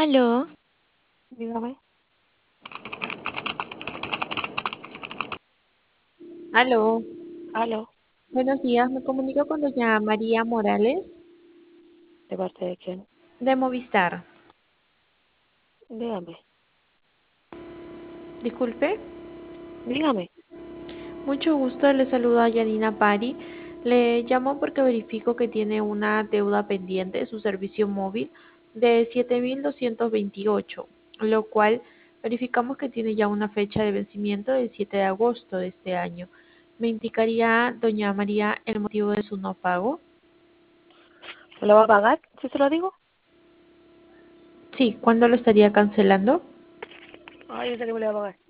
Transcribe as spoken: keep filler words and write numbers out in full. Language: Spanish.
Aló, Dígame. Aló, Aló. buenos días. Me comunico con doña María Morales ¿De parte de quién? de Movistar. Dígame. Disculpe, Dígame. mucho gusto. Le saluda Yanina Pari. Le llamo porque verifico que tiene una deuda pendiente de su servicio móvil de siete mil doscientos veintiocho, lo cual verificamos que tiene ya una fecha de vencimiento del siete de agosto de este año. ¿Me indicaría, doña María, el motivo de su no pago? ¿Me lo va a pagar si se lo digo? Sí, ¿cuándo lo estaría cancelando? Ay, yo sé que me lo va a pagar.